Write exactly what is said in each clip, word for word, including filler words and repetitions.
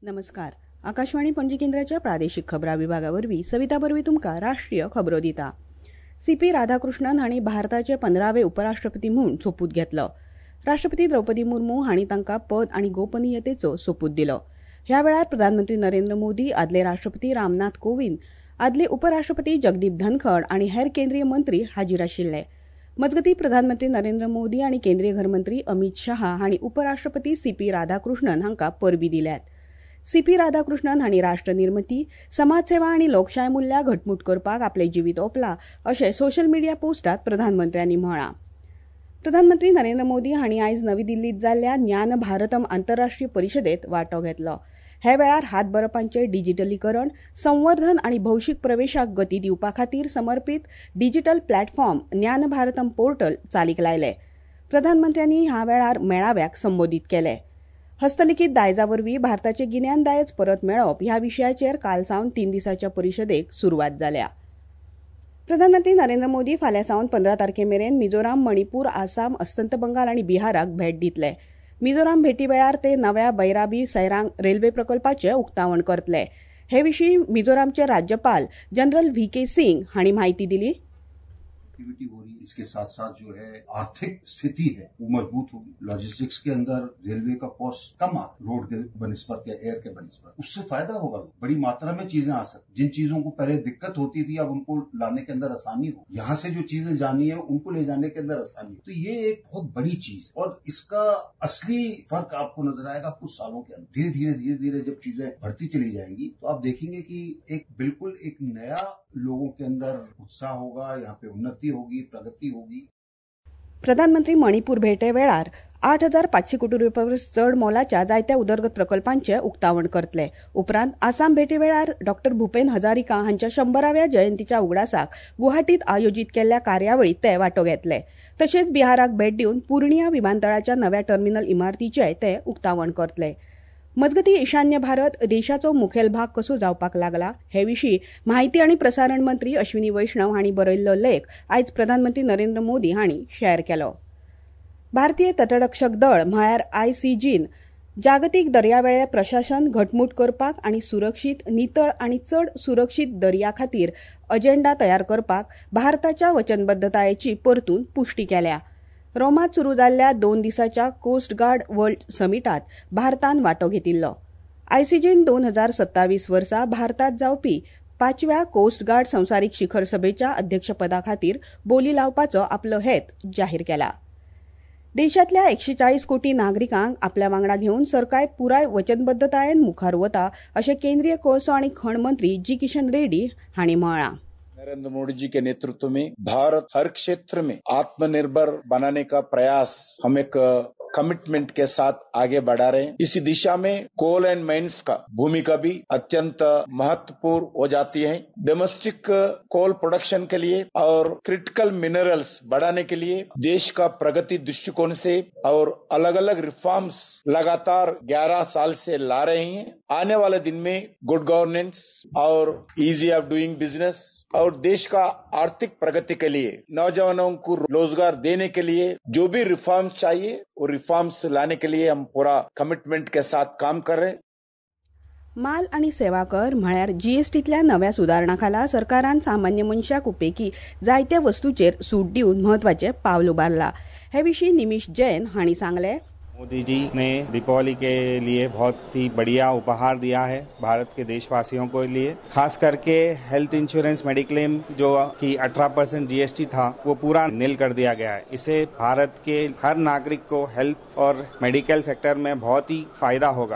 नमस्कार. आकाशवाणी पणजी केंद्राच्या प्रादेशिक खबरां विभागावरवीं सविता बरवी तुमकां राष्ट्रीय खबरो दिता. सी पी राधाकृष्णन हांणी भारताचे पंदरावे उपराष्ट्रपती म्हूण सोपूत घेतलो. राष्ट्रपती द्रौपदी मुर्मू हांणी तांकां पद आनी गोपनीयतेचो सोपूत दिलो. ह्या वेळार प्रधानमंत्री नरेंद्र मोदी, आदले राष्ट्रपती रामनाथ कोविंद, आदले उपराष्ट्रपती जगदीप धनखड आनी हेर केंद्रीय मंत्री हाजीर आशिल्ले. मजगतीं प्रधानमंत्री नरेंद्र मोदी आनी केंद्रीय गृहमंत्री अमित शहा हांणी उपराष्ट्रपती सी पी राधाकृष्णन हांकां परबीं दिल्यात. सी पी राधाकृष्णन हांणी राष्ट्रनिर्मिती, समाजसेवा आनी लोकशाय मुल्यां घटमूट करपाक आपलें जिवीत ओंपलां अशें सोशल मिडिया पोस्टांत प्रधानमंत्र्यांनी म्हळां. प्रधानमंत्री नरेंद्र मोदी हांणी आयज नवी दिल्लींत जाल्ल्या ज्ञान भारतम आंतरराष्ट्रीय परिशदेंत वांटो घेतलो. हे वेळार हातबरपांचें डिजिटलीकरण, संवर्धन आनी भौशीक प्रवेशाक गती दिवपा खातीर समर्पीत डिजिटल प्लॅटफॉर्म ज्ञान भारतम पोर्टल चालीक लायले. प्रधानमंत्र्यांनी ह्या वेळार मेळाव्याक संबोधीत केलें. हस्तलिखीत दायजा वरवीं भारताचें गिन्यान दायज परत मेळप ह्या विशयाचेर काल सावन तीन दिसांच्या परिशदेक सुरवात जाल्या. प्रधानमंत्री नरेंद्र मोदी फाल्यां सावन पंदरा तारखे मेरेन मिझोराम, मणिपूर, आसाम, अस्तंत बंगाल आनी बिहाराक भेट दितले. मिझोराम भेटी वेळार ते नव्या बैराबी सैरांग रेल्वे प्रकल्पाचें उक्तावण करतले. हे विशीं मिझोरामचे राज्यपाल जनरल व्ही के सिंग हांणी माहिती दिली. एक्टिविटी हो रही है, इसके साथ साथ जो है आर्थिक स्थिति है वो मजबूत होगी. लॉजिस्टिक्स के अंदर रेलवे का कॉस्ट कम आ रोड के बनिस्बत या एयर के बनिस्बत, उससे फायदा होगा. बड़ी मात्रा में चीजें आ सकती. जिन चीजों को पहले दिक्कत होती थी अब उनको लाने के अंदर आसानी हो. यहाँ से जो चीजें जानी है उनको ले जाने के अंदर आसानी हो. तो ये एक बहुत बड़ी चीज और इसका असली फर्क आपको नजर आएगा कुछ सालों के अंदर. धीरे धीरे धीरे धीरे जब चीजें बढ़ती चली जाएंगी तो आप देखेंगे कि एक बिल्कुल एक नया लोगों के अंदर उत्साह होगा. यहाँ पे उन्नति होगी, प्रगति होगी. प्रधानमंत्री मणिपूर भेटे वेळार आठ हजार पाचशे कोटी रुपया परस चड मोलाच्या जायत्या उदरगत प्रकल्पांचे उक्तावण करतले. उपरांत आसाम भेटे वेळार डॉक्टर भुपेन हजारिका हांच्या शंभराव्या जयंतीच्या उगडासाक गुवाहाटीत आयोजीत केल्ल्या कार्यावळीत ते वांटो घेतले. तशेंच बिहाराक भेट दिवन पूर्णिया विमानतळाच्या नव्या टर्मिनल इमारतीचेय ते उक्तावण करतले. मजगतीं ईशान्य भारत देशाचो मुखेल भाग कसो जावपाक लागला हे विशीं माहिती आनी प्रसारण मंत्री अश्विनी वैष्णव हांणी बरयल्लो लेख आयज प्रधानमंत्री नरेंद्र मोदी हांणी शेअर केलो. भारतीय तटरक्षक दळ म्हळ्यार आय सी जीन जागतीक दर्यावेळे प्रशासन घटमूट करपाक आनी सुरक्षीत, नितळ आनी चड सुरक्षीत दर्या खातीर अजेंडा तयार करपाक भारताच्या वचनबद्धतायेची परतून पुष्टी केल्या. रोमांत सुरू जाल्ल्या दोन दिसांच्या कोस्ट गार्ड वर्ल्ड समिटात भारतान वांटो घेतिल्लो. आयसीजीन दोन हजार सत्तावीस वर्सा भारतात जावपी पांचव्या कोस्ट गार्ड संवसारीक शिखर सभेच्या अध्यक्षपदा खातीर बोली लावपाचो आपलो हेत जाहीर केला. देशांतल्या एकशे चाळीस कोटी नागरिकांक आपल्या वांगडा घेवन सरकार पुराय वचनबद्धतायेन मुखार वता अशें केंद्रीय कोळसो आनी खण मंत्री जी किशन रेड्डी हांणी म्हळां. नरेंद्र मोदी जी के नेतृत्व में भारत हर क्षेत्र में आत्मनिर्भर बनाने का प्रयास हम एक कमिटमेंट के साथ आगे बढ़ा रहे हैं. इसी दिशा में कोल एंड माइंस का भूमिका भी अत्यंत महत्वपूर्ण हो जाती है. डोमेस्टिक कोल प्रोडक्शन के लिए और क्रिटिकल मिनरल्स बढ़ाने के लिए देश का प्रगति दृष्टिकोण से और अलग अलग रिफॉर्म्स लगातार ग्यारह साल से ला रहे हैं. आने वाले दिन में गुड गवर्नेंस और इजी ऑफ डूइंग बिजनेस और देश का आर्थिक प्रगति के लिए नौजवानों को रोजगार देने के लिए जो भी रिफॉर्म्स चाहिए वो रिफॉर्म्स लाने के लिए हम पूरा कमिटमेंट के साथ काम कर रहे हैं. माल आनी सेवा कर म्हळ्यार जीएसटींतल्या नव्या सुदारणा खाला सरकारान सामान्य मनशाक उपेगी जायत्या वस्तूंचेर सूट दिवन म्हत्वाचें पावल उबारलां. हे विशीं निमिश जैन हांणी सांगलें. मोदी जी ने दीपावली के लिए बहुत ही बढ़िया उपहार दिया है भारत के देशवासियों को लिए. खास करके हेल्थ इंश्योरेंस मेडिक्लेम जो कि अठारह परसेंट जीएसटी था वो पूरा नील कर दिया गया है. इससे भारत के हर नागरिक को हेल्थ और मेडिकल सेक्टर में बहुत ही फायदा होगा.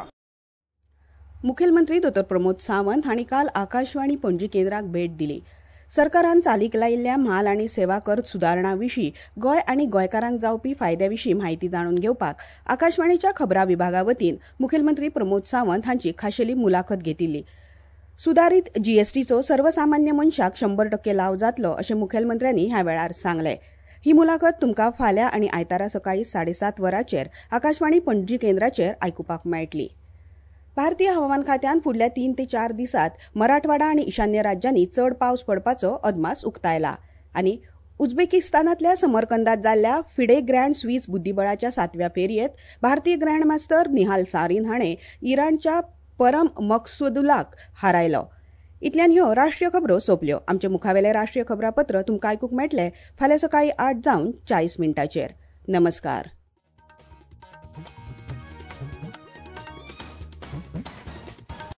मुखेलमंत्री डॉ प्रमोद सावंत हांणी काल आकाशवाणी पणजी केंद्राक भेट दिली. सरकारान चालीक लायिल्ल्या माल आनी सेवा कर सुदारणा विशीं गोंय आनी गोंयकारांक जावपी फायद्या विशीं म्हायती जाणून घेवपाक आकाशवाणीच्या खबरां विभागा वतीन मुखेलमंत्री प्रमोद सावंत हांची खाशेली मुलाखत घेतिल्ली. सुदारीत जीएसटीचो सर्वसामान्य मनशाक शंबर टक्के लाव जातलो अशें मुखेलमंत्र्यांनी ह्या वेळार सांगलें. ही मुलाखत तुमकां फाल्यां आनी आयतारा सकाळीं साडेसात वरांचेर आकाशवाणी पणजी केंद्राचेर आयकुपाक मेळटली. भारतीय हवामान खात्यान फुडल्या तीन ते चार दिसांत मराठवाडा आनी ईशान्य राज्यांनी चड पावस पडपाचो अदमास उक्तायला. आनी उझबेकिस्तानांतल्या समरकंदात जाल्ल्या फिडे ग्रँड स्वीस बुद्धीबळाच्या सातव्या फेरयेत भारतीय ग्रँडमास्टर निहाल सारीन हाणें इराणच्या परम मकसूदुलाक हारायलो. इतल्यान ह्यो राष्ट्रीय खबरो सोंपल्यो. आमचे मुखावेले राष्ट्रीय खबरापत्र तुमकां आयकूंक मेळटले फाल्यां सकाळीं आठ जावन चाळीस मिनटांचेर. नमस्कार.